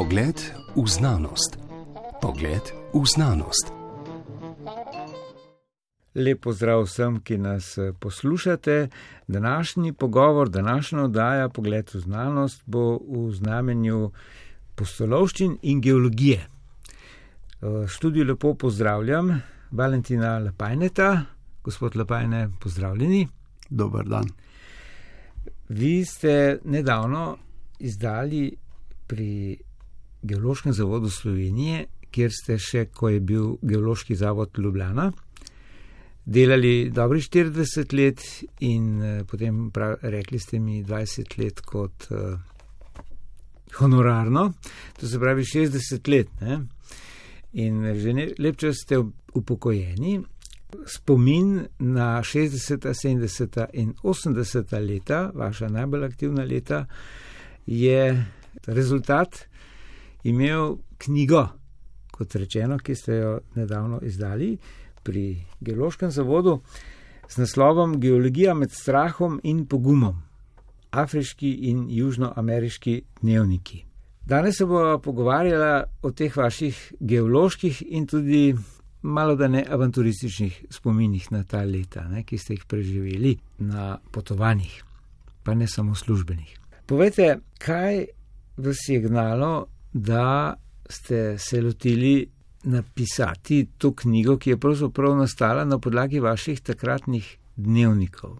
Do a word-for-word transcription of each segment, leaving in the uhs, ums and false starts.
Pogled v znanost. Pogled v znanost. Lep pozdrav vsem, ki nas poslušate. Današnji pogovor, današnja oddaja Pogled v znanost bo v znamenju pustolovščin in geologije. V študiju lepo pozdravljam Valentina Lapajneta. Gospod Lapajne, pozdravljeni. Dober dan. Vi ste nedavno izdali pri Geološkem zavodu Slovenije, kjer ste še, ko je bil Geološki zavod Ljubljana, delali dobrih štirideset let in potem prav, rekli ste mi dvajset let kot uh, honorarno, to se pravi šestdeset let. Ne? In že ne, lep čas ste upokojeni. Spomin na šestdeseta, sedemdeseta in osemdeseta leta, vaša najbolj aktivna leta, je rezultat imel knjigo, kot rečeno, ki ste jo nedavno izdali pri Geološkem zavodu s naslovom Geologija med strahom in pogumom. Afriški in južnoameriški dnevniki. Danes se bomo pogovarjala o teh vaših geoloških in tudi malo da ne avanturističnih spominih na ta leta, ne, ki ste jih preživeli na potovanjih, pa ne samo službenih. Povejte, kaj vas je gnalo, da ste se lotili napisati to knjigo, ki je pravzaprav nastala na podlagi vaših takratnih dnevnikov?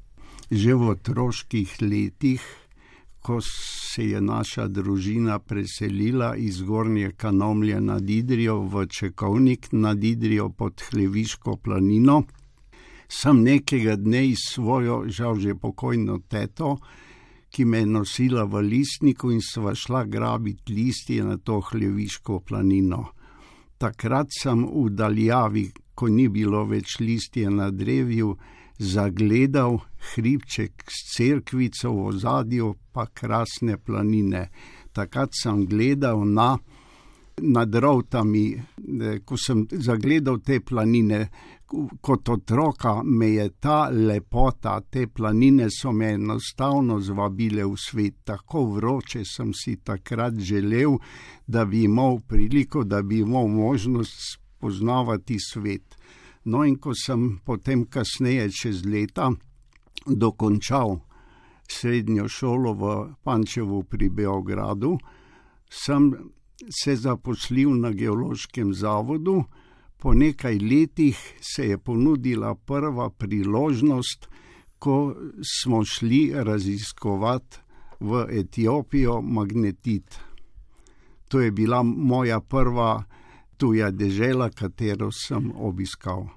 Že v otroških letih, ko se je naša družina preselila iz Gornje Kanomlje nad Idrijo v Čekovnik nad Idrijo pod Hleviško planino, sem nekega dne svojo, žal že pokojno teto, ki me je nosila v listniku in sva šla grabiti listje na to Hleviško planino. Takrat sem v daljavi, ko ni bilo več listje na drevju, zagledal hribček s cerkvico v ozadju pa krasne planine. Takrat sem gledal na, nad rovtami, ko sem zagledal te planine, kot otroka me je ta lepota, te planine so me enostavno zvabile v svet. Tako vroče sem si takrat želel, da bi imel priliko, da bi imel možnost spoznavati svet. No in ko sem potem kasneje čez leta dokončal srednjo šolo v Pančevu pri Beogradu, sem se zaposlil na Geološkem zavodu. Po nekaj letih se je ponudila prva priložnost, ko smo šli raziskovati v Etiopijo magnetit. To je bila moja prva tuja dežela, katero sem obiskal.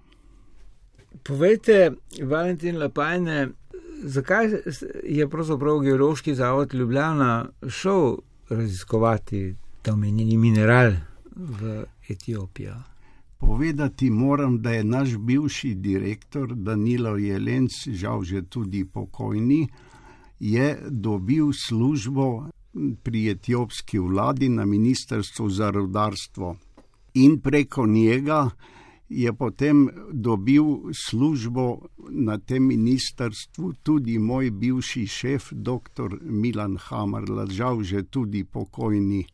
Povejte, Valentin Lapajne, zakaj je pravzaprav Geološki zavod Ljubljana šel raziskovati ta omenjeni mineral v Etiopijo? Povedati moram, da je naš bivši direktor Danilo Jelenc, žal že tudi pokojni, je dobil službo pri etiopski vladi na Ministrstvu za rudarstvo. In preko njega je potem dobil službo na tem ministrstvu tudi moj bivši šef, doktor Milan Hamerla, žal že tudi pokojni.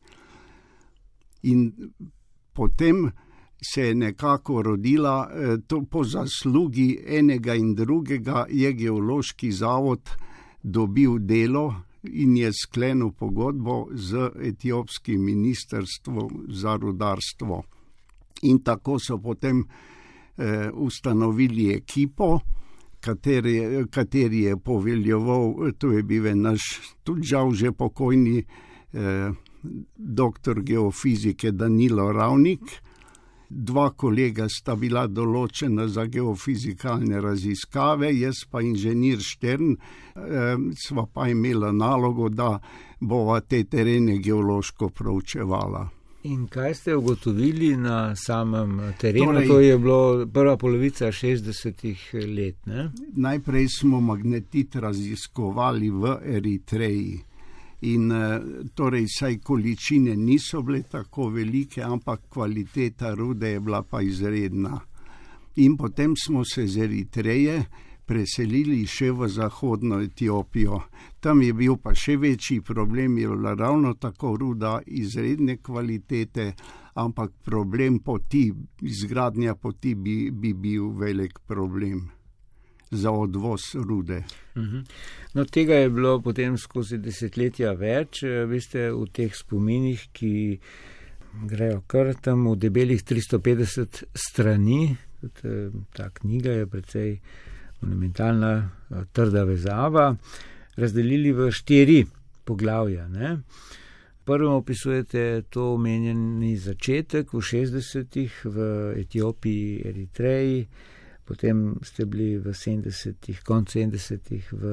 In potem se je nekako rodila, to po zaslugi enega in drugega je Geološki zavod dobil delo in je sklenil pogodbo z etiopskim ministrstvom za rudarstvo. In tako so potem eh, ustanovili ekipo, kateri, kateri je poveljeval, to je bil naš tudi žal že pokojni eh, doktor geofizike Danilo Ravnik. Dva kolega sta bila določena za geofizikalne raziskave, jaz pa inženir Štern, eh, sva pa imela nalogo, da bova te terene geološko proučevala. In kaj ste ugotovili na samem terenu? Torej, to je bilo prva polovica šestdesetih let, ne? Najprej smo magnetit raziskovali v Eritreji. In torej saj količine niso bile tako velike, ampak kvaliteta rude je bila pa izredna. In potem smo se z Eritreje preselili še v zahodno Etiopijo. Tam je bil pa še večji problem, je bila ravno tako ruda izredne kvalitete, ampak problem poti, izgradnja poti bi, bi bil velik problem za odvoz rude. No, tega je bilo potem skozi desetletja več, vi ste v teh spominih, ki grejo kar tam v debelih tristo petdeset strani, ta knjiga je precej monumentalna, trda vezava, razdelili v štiri poglavja. Ne? Prvem opisujete to omenjeni začetek v šestdesetih v Etiopiji, Eritreji, potem ste bili v sedemdesetih, konec sedemdesetih v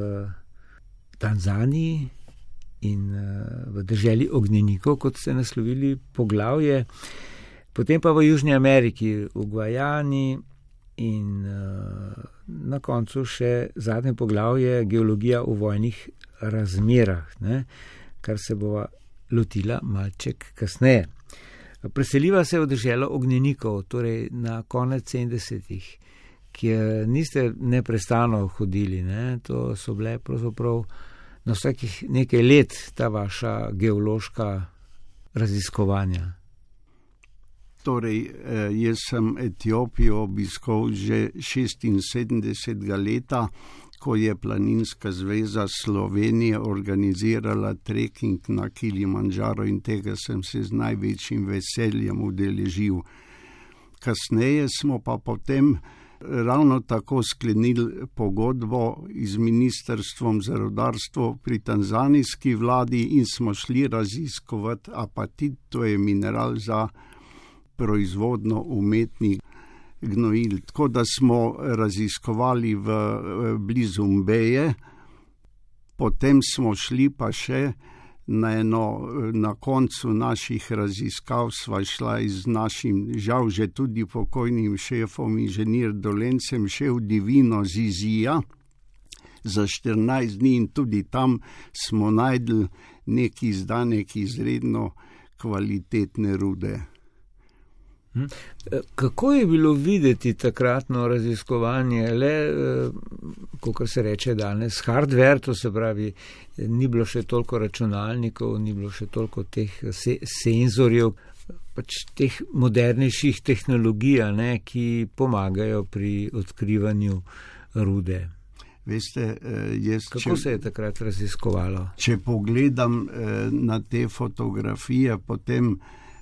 Tanzaniji in v deželi ognjenikov, kot ste naslovili poglavje, potem pa v Južni Ameriki, v Gvajani in na koncu še zadnje poglavje geologija v vojnih razmerah, ne, kar se bova lotila malček kasneje. Preseliva se v deželo ognjenikov, torej na konec sedemdesetih, kjer niste neprestano hodili, ne? To so bile pravzaprav na vsakih nekaj let ta vaša geološka raziskovanja. Torej, jaz sem Etiopijo obiskal že šestinsedemdesetega leta, ko je Planinska zveza Slovenije organizirala trekking na Kilimandžaro in tega sem se z največjim veseljem udeležil. Kasneje smo pa potem ravno tako sklenili pogodbo z Ministrstvom za rudarstvo pri tanzanijski vladi in smo šli raziskovati apatit, to je mineral za proizvodno umetnih gnojil. Tako da smo raziskovali v blizu Mbeje, potem smo šli pa še na eno, na koncu naših raziskav sva šla z našim, žal že tudi pokojnim šefom, inženir Dolencem, še v divino Zizija za štirinajst dni in tudi tam smo najdli neki izdanek izredno kvalitetne rude. Kako je bilo videti takratno raziskovanje, le, kako se reče danes, hardware, to se pravi, ni bilo še toliko računalnikov, ni bilo še toliko teh se, senzorjev, pač teh modernejših tehnologij, ne, ki pomagajo pri odkrivanju rude. Veste, jaz, Kako če, se je takrat raziskovalo? Če pogledam na te fotografije, potem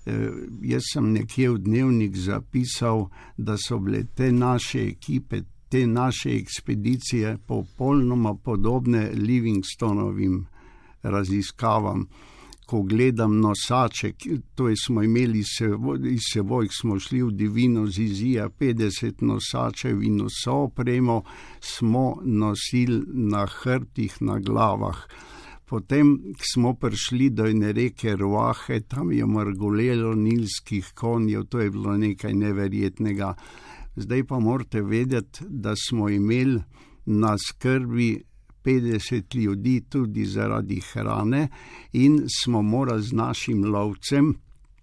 jaz sem nekje v dnevnik zapisal, da so bile te naše ekipe, te naše ekspedicije popolnoma podobne Livingstonovim raziskavam. Ko gledam nosače, to je smo imeli iz seboj, smo šli v divino Zizija, petdeset nosačev in vso opremo smo nosili na hrbtih, na glavah. Potem smo prišli do ene reke Ruahe, tam je mrgolelo nilskih konjev, to je bilo nekaj neverjetnega. Zdaj pa morate vedeti, da smo imeli na skrbi petdeset ljudi tudi zaradi hrane in smo morali z našim lovcem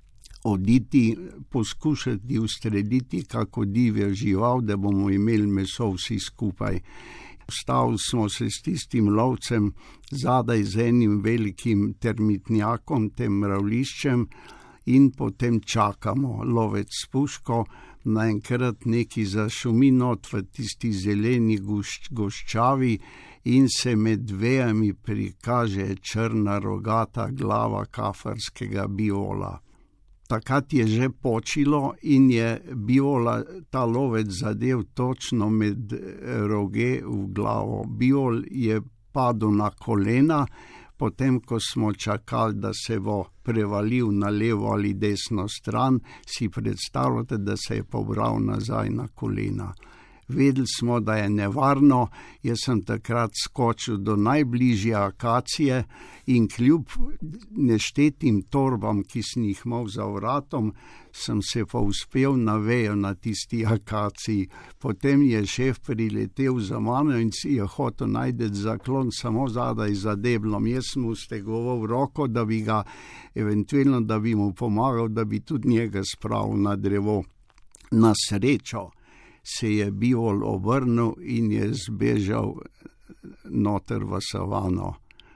oditi, poskušati ustrediti kako divjo žival, da bomo imeli meso vsi skupaj. Stavili smo se s tistim lovcem zadaj z enim velikim termitnjakom, tem mravliščem in potem čakamo. Lovec s puško, naenkrat neki zašumi not v tisti zeleni gošč, goščavi in se med vejami prikaže črna rogata glava kafarskega bivola. Takrat je že počilo in je bivola ta lovec zadev točno med roge v glavo. Bivol je padel na kolena, potem ko smo čakali, da se bo prevalil na levo ali desno stran, si predstavljate, da se je pobral nazaj na kolena. Vedeli smo, da je nevarno, jaz sem takrat skočil do najbližje akacije in kljub neštetim torbam, ki sem jih imel za vratom, sem se pa uspel na vejo na tisti akaciji. Potem je šef priletel za mano in si je hotel najti zaklon samo zadaj za deblom. Jaz sem mu stegoval roko, da bi ga, eventualno, da bi mu pomagal, da bi tudi njega spravil na drevo. Na srečo se je bivol obrnil in je zbežal noter v savano.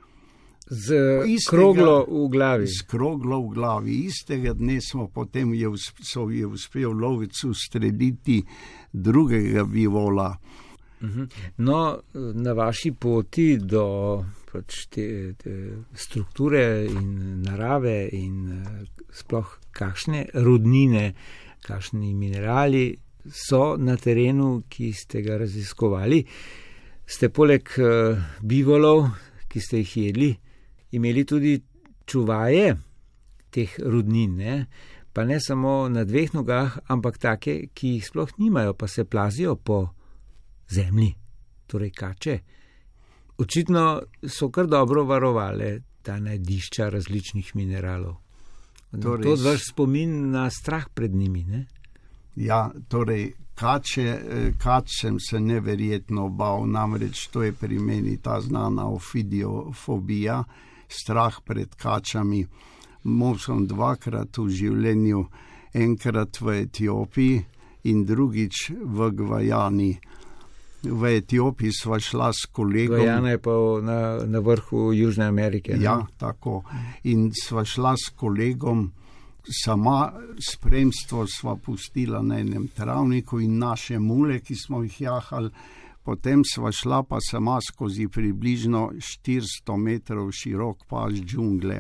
Z istega, kroglo v glavi. Z kroglo v glavi. Istega dne smo potem je, so je uspel lovec ustreliti drugega bivola. No, na vaši poti do pač te, te strukture in narave in sploh kakšne rodnine, kakšni minerali so na terenu, ki ste ga raziskovali, ste poleg bivolov, ki ste jih jedli, imeli tudi čuvaje teh rudnin, ne? Pa ne samo na dveh nogah, ampak take, ki jih sploh nimajo, pa se plazijo po zemlji, torej kače. Očitno so kar dobro varovale ta najdišča različnih mineralov. Torej, to je vaš spomin na strah pred njimi, ne? Ja, torej kače, kač sem se neverjetno bal, namreč to je pri meni ta znana ofidiofobija, strah pred kačami. Mol sem dvakrat v življenju, enkrat v Etiopiji in drugič v Gvajani. V Etiopiji sva šla s kolegom. Gvajana je pa na, na vrhu Južne Amerike. Ne? Ja, tako. In sva šla s kolegom, sama spremstvo sva pustila na enem travniku in naše mule, ki smo jih jahali. Potem sva šla pa sama skozi približno štiristo metrov širok pas džungle.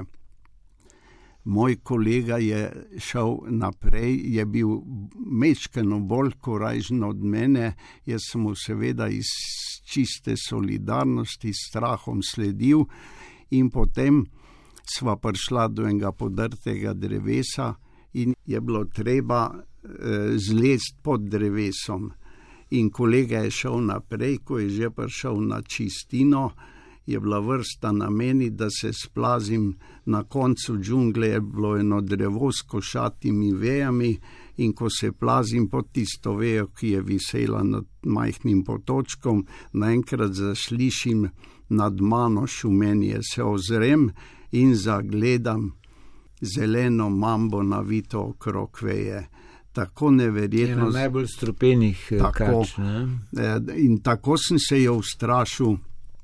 Moj kolega je šel naprej, je bil mečkeno bolj korajžen od mene, jaz sem mu seveda iz čiste solidarnosti s strahom sledil in potem sva prišla do enega podrtega drevesa in je bilo treba eh, zlezti pod drevesom. In kolega je šel naprej, ko je že prišel na čistino, je bila vrsta na meni, da se splazim. Na koncu džungle je bilo eno drevo s košatimi vejami in ko se plazim pod tisto vejo, ki je visela nad majhnim potočkom, naenkrat zaslišim nad mano šumenje, se ozrem in zagledam zeleno mambo navito okrog veje. Tako neverjetno. Ena najbolj strupenih kač. In tako sem se jo ustrašil,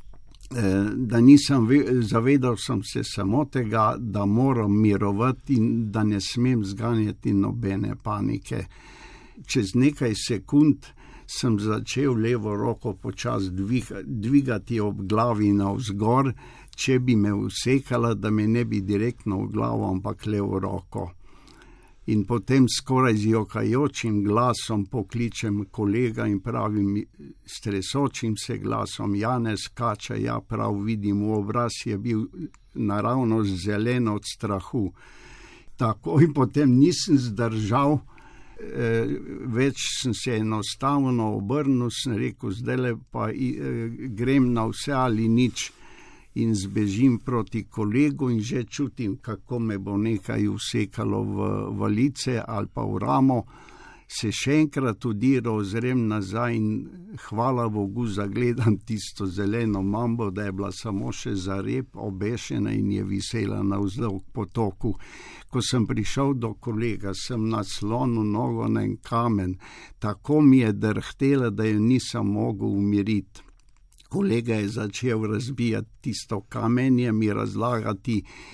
da nisem, zavedal sem se samo tega, da moram mirovati in da ne smem zganjati nobene panike. Čez nekaj sekund sem začel levo roko počasi dvigati ob glavi navzgor, če bi me usekala, da me ne bi direktno v glavo, ampak levo roko. In potem skoraj z jokajočim glasom pokličem kolega in pravim s tresočim se glasom: Janez, kača, ja prav vidim, v obraz je bil naravnost zelen od strahu. Tako in potem nisem zdržal, eh, več sem se enostavno obrnil, sem rekel, zdajle pa eh, grem na vse ali nič. In zbežim proti kolegu in že čutim, kako me bo nekaj usekalo v, v lice ali pa v ramo. Se še enkrat udiro, ozrem nazaj in hvala Bogu zagledam tisto zeleno mambo, da je bila samo še za rep obešena in je visela navzdol k potoku. Ko sem prišel do kolega, sem naslonil nogo na en kamen, tako mi je drhtela, da jo nisem mogel umiriti. Kolega je začel razbijati tisto kamenje, mi razlagati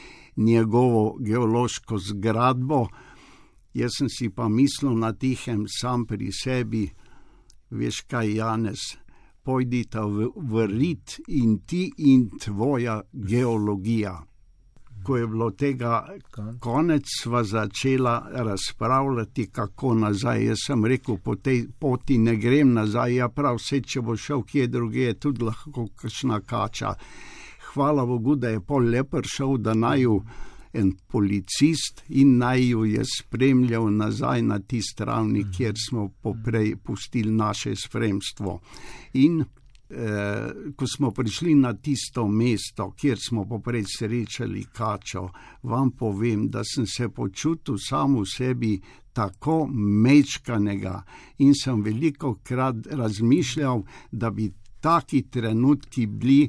njegovo geološko zgradbo. Jaz sem si pa mislil na tihem sam pri sebi, veš kaj, Janez, pojdita v, v rit in ti in tvoja geologija. Ko je bilo tega konec, sva začela razpravljati, kako nazaj. Jaz sem rekel, po tej poti ne grem nazaj, ja prav, vse, če bo šel kje druge, je tudi lahko kakšna kača. Hvala Bogu, da je pol le prišel, da naju en policist in naju je spremljal nazaj na tisti ravni, kjer smo poprej pustili naše spremstvo. In Eh, ko smo prišli na tisto mesto, kjer smo poprej srečali kačo, vam povem, da sem se počutil sam v sebi tako mečkanega in sem veliko krat razmišljal, da bi taki trenutki bili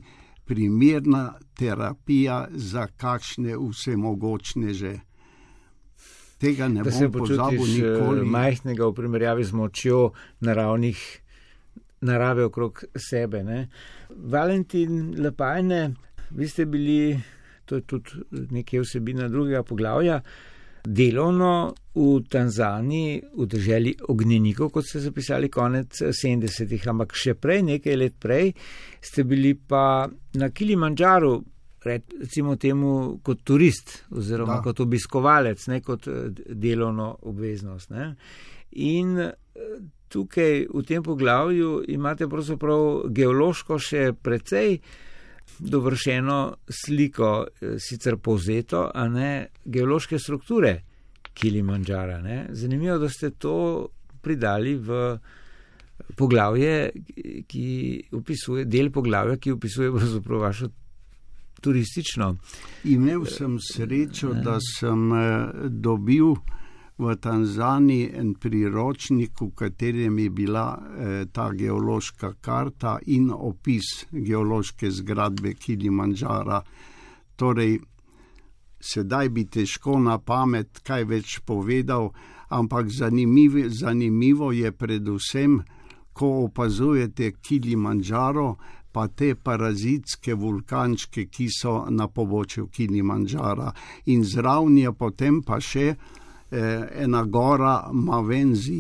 primerna terapija za kakšne vsemogočneže. tega ne da se bom pozabil počutiš nikoli. majhnega v primerjavi z močjo naravnih, narave okrog sebe. Ne? Valentin Lapajne, vi ste bili, to je tudi nekaj vsebina drugega poglavja, delovno v Tanzaniji, v deželi ognjenikov, kot ste zapisali konec sedemdesetih, ampak še prej, nekaj let prej, ste bili pa na Kilimandžaru, recimo temu kot turist oziroma da. Kot obiskovalec, ne kot delovno obveznost. Ne? In tukaj v tem poglavju imate pravzaprav geološko še precej dovršeno sliko, sicer povzeto, a ne geološke strukture Kilimandžara. Ne? Zanimivo, da ste to pridali v poglavje, ki opisuje, del poglavja, ki opisuje pravzaprav vašo turistično. Imel sem srečo, da sem dobil v Tanzaniji en priročnik, v katerem je bila eh, ta geološka karta in opis geološke zgradbe Kilimandžara. Torej, sedaj bi težko na pamet kaj več povedal, ampak zanimivo, zanimivo je predvsem, ko opazujete Kilimandžaro, pa te parazitske vulkančke, ki so na pobočju Kilimandžara. In zraven je potem pa še ena gora Mavenzi,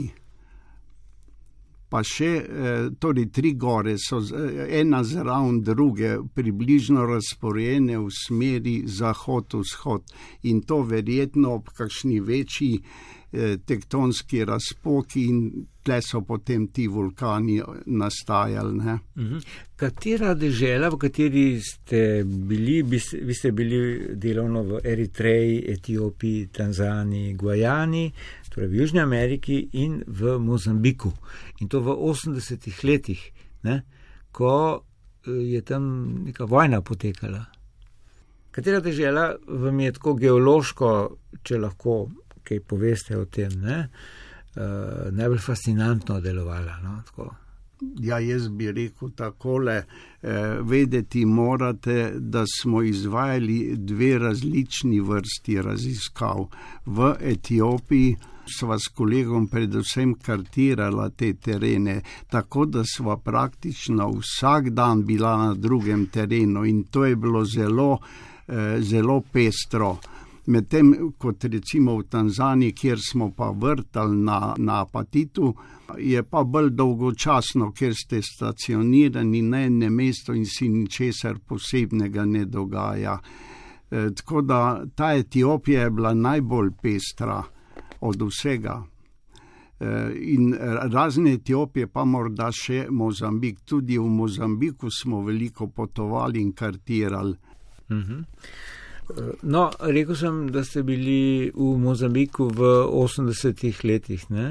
pa še, torej tri gore so ena zraven druge, približno razporejene v smeri zahod-vzhod in to verjetno ob kakšni večji tektonski razpoki in tle so potem ti vulkani nastajali. Ne? Mhm. Katera dežela, v kateri ste bili, vi ste bili delovno v Eritreji, Etiopiji, Tanzaniji, Gvajani, torej v Južni Ameriki in v Mozambiku. In to v osemdesetih letih, ne? Ko je tam neka vojna potekala. Katera dežela vam je tako geološko, če lahko kaj poveste o tem, ne? Uh, najbolj fascinantno delovala. No? Tako. Ja, jaz bi rekel takole, eh, vedeti morate, da smo izvajali dve različni vrsti raziskav. V Etiopiji sva s kolegom predvsem kartirala te terene, tako da sva praktično vsak dan bila na drugem terenu in to je bilo zelo, eh, zelo pestro. Medtem kot recimo v Tanzaniji, kjer smo pa vrtali na, na Apatitu, je pa bolj dolgočasno, ker ste stacionirani na enem mestu in si ničesar posebnega ne dogaja. E, tako da ta Etiopija je bila najbolj pestra od vsega. E, in razne Etiopije pa morda še Mozambik. Tudi v Mozambiku smo veliko potovali in kartirali. Mhm. No, rekel sem, da ste bili v Mozambiku v osemdesetih letih, ne?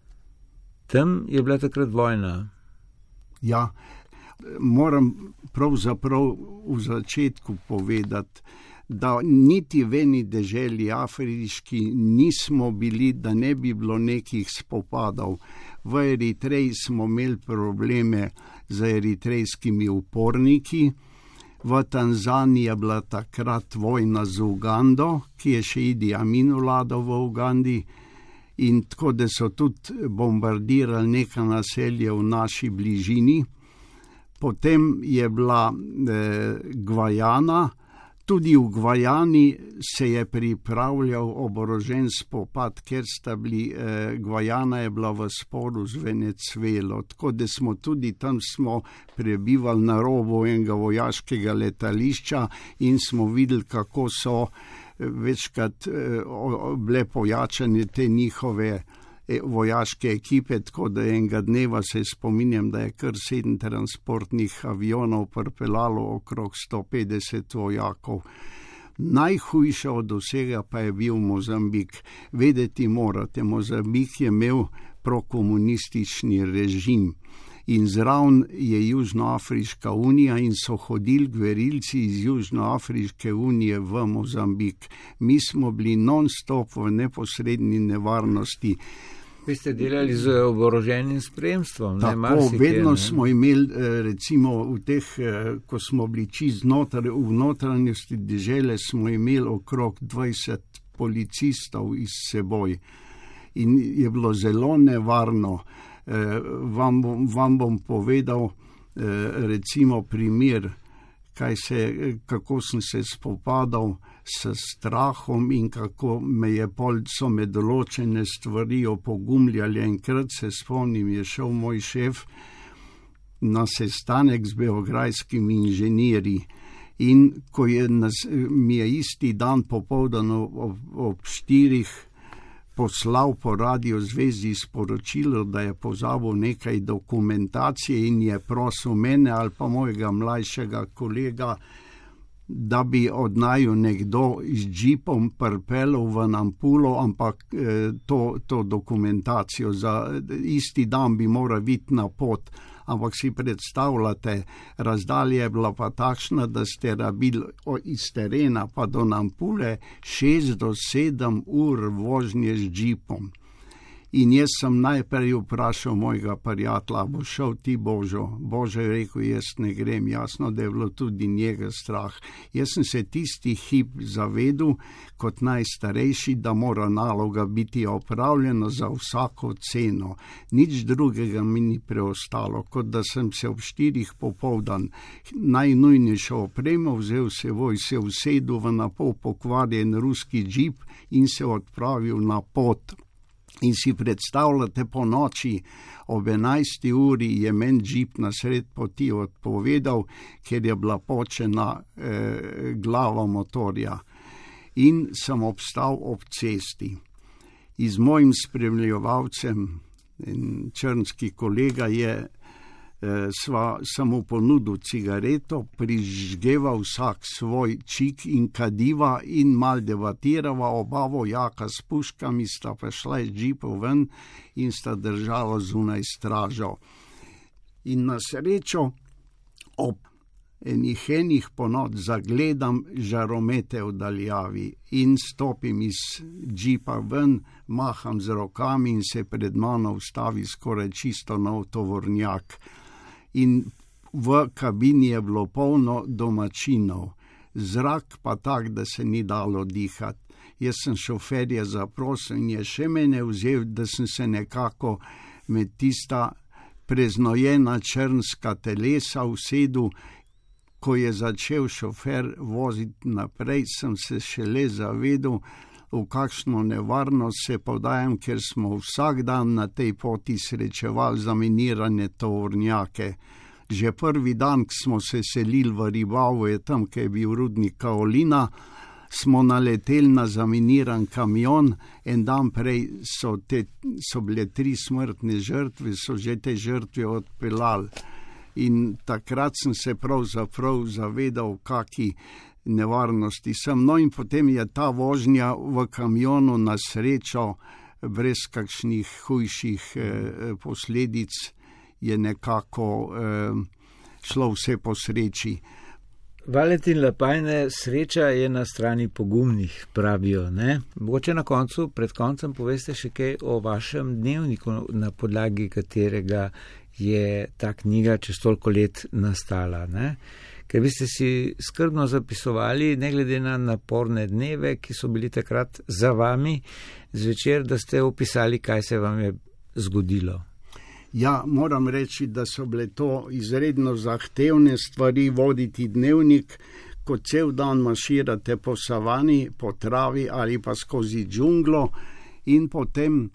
Tam je bila takrat vojna. Ja, moram pravzaprav v začetku povedati, da niti v eni deželi afriški nismo bili, da ne bi bilo nekih spopadov. V Eritreji smo imeli probleme z eritrejskimi uporniki, v Tanzaniji je bila takrat vojna z Ugando, ki je še Idi Amin vladal v Ugandi, in tako da so tudi bombardirali neka naselja v naši bližini. Potem je bila eh, Gvajana, tudi v Gvajani se je pripravljal oborožen spopad, ker sta bili, eh, Gvajana je bila v sporu z Venezuelo, tako da smo tudi tam smo prebivali na robu enega vojaškega letališča in smo videli, kako so večkrat eh, bile pojačane te njihove vojaške ekipe, tako da enega dneva se spominjam, da je kar sedem transportnih avionov pripeljalo okrog sto petdeset vojakov. Najhujša od vsega pa je bil Mozambik. Vedeti morate, Mozambik je imel prokomunistični režim in zraven je Južnoafriška unija in so hodili gverilci iz Južnoafriške unije v Mozambik. Mi smo bili non-stop v neposredni nevarnosti. Vi ste delali z oboroženim spremstvom. Tako, ne, vedno ne? smo imeli, recimo v teh, ko smo bili čist znotraj, v notranjosti dežele smo imeli okrog dvajset policistov iz seboj. In je bilo zelo nevarno. Eh, vam, bom, vam bom povedal eh, recimo primer, kaj se, kako sem se spopadal s strahom in kako me je pol, so me določene stvari opogumljali. Enkrat se spomnim, je šel moj šef na sestanek z beograjskimi inženirji in ko je nas, mi je isti dan popoldan ob, ob štirih poslal po Radio Zvezi sporočilo, da je pozabil nekaj dokumentacije in je prosil mene ali pa mojega mlajšega kolega, da bi od naju nekdo z džipom pripelal v Nampulo, ampak eh, to, to dokumentacijo za isti dan bi moral biti na pot. Ampak si predstavljate, razdalja je bila pa takšna, da ste rabili iz terena pa do Nampule šest do sedem ur vožnje z džipom. In jaz sem najprej vprašal mojega prijatelja, bo šel ti Božo? Božo je rekel, jaz ne grem. Jasno, da je bilo tudi njega strah. Jaz sem se tisti hip zavedel kot najstarejši, da mora naloga biti opravljena za vsako ceno. Nič drugega mi ni preostalo, kot da sem se ob štirih popoldan najnujnejšo opremo vzel seboj, se usedel v napol pokvarjen ruski džip in se odpravil na pot. In si predstavljate, po noči ob enajsti uri je men džip na sred poti odpovedal, ker je bila počena eh, glava motorja. In sem obstal ob cesti. In z mojim spremljevalcem, črnski kolega je, eh, sva samo ponudil cigareto, prižgeval vsak svoj čik in kadiva in mal debatirava, oba vojaka s puškami sta pa šla iz džipov ven in sta držala zunaj stražo. In na srečo ob enih enih ponod zagledam žaromete v daljavi in stopim iz džipa ven, maham z rokami in se pred mano ustavi skoraj čisto nov tovornjak. In v kabini je bilo polno domačinov, zrak pa tak, da se ni dalo dihati. Jaz sem šoferja zaprosil in je še mene vzel, da sem se nekako med tista preznojena črnska telesa usedel. Ko je začel šofer voziti naprej, sem se šele zavedel, v kakšno nevarnost se podajam, ker smo vsak dan na tej poti srečevali zaminirane tovornjake. Že prvi dan, ko smo se selili v Ribavo, je tam, kjer je bil rudnik kaolina, smo naleteli na zaminiran kamion, en dan prej so, te, so bile tri smrtne žrtve, so že te žrtve odpeljali. In takrat sem se pravzaprav zavedal, kaki nevarnosti sem. No in potem je ta vožnja v kamionu na srečo brez kakšnih hujših eh, posledic je nekako eh, šlo vse po sreči. Valentin Lapajne, sreča je na strani pogumnih, pravijo, ne? Mogoče na koncu, pred koncem poveste še kaj o vašem dnevniku, na podlagi katerega je ta knjiga čez toliko let nastala, ne? Ker vi ste si skrbno zapisovali, ne glede na naporne dneve, ki so bili takrat za vami, zvečer, da ste opisali, kaj se vam je zgodilo. Ja, moram reči, da so bile to izredno zahtevne stvari voditi dnevnik, ko cel dan maširate po savani, po travi ali pa skozi džunglo in potem,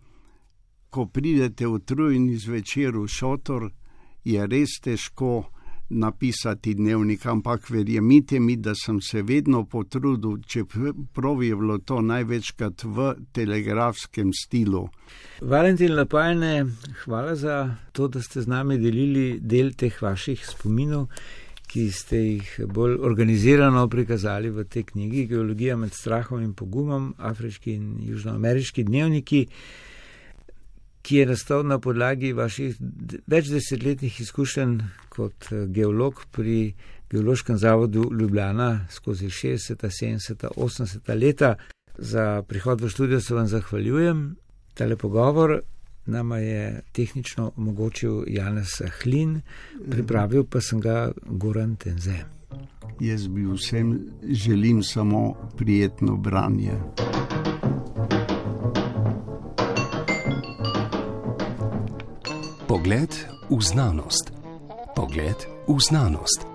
ko pridete utrujeni zvečer v šotor, je res težko napisati dnevnik, ampak verjemite mi, da sem se vedno potrudil, čeprav je bilo to največkrat v telegrafskem stilu. Valentin Lapajne, hvala za to, da ste z nami delili del teh vaših spominov, ki ste jih bolj organizirano prikazali v tej knjigi Geologija med strahom in pogumom, afriški in južnoameriški dnevniki, ki je nastal na podlagi vaših več desetletnih izkušenj kot geolog pri Geološkem zavodu Ljubljana skozi šestdeseta, sedemdeseta, osemdeseta leta. Za prihod v študijo se vam zahvaljujem. Tale pogovor nama je tehnično omogočil Janez Hlin, pripravil pa sem ga Goran Tenze. Jaz bi vsem želim samo prijetno branje. Pogled v znanost. Pogled v znanost.